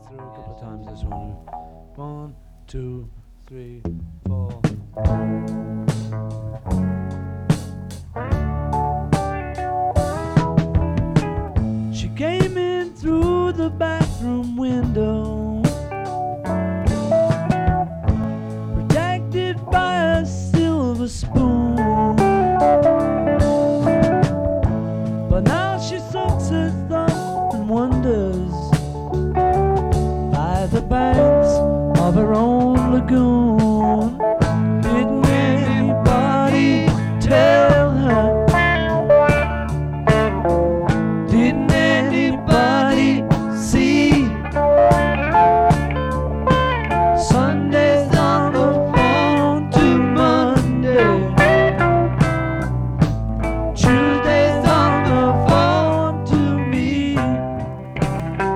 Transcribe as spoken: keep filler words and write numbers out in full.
through a couple of times this one. One, two, three, four. She came in through the bathroom window, protected by a silver spoon. But now she soaks her thoughts and wonders by the banks of her own lagoon.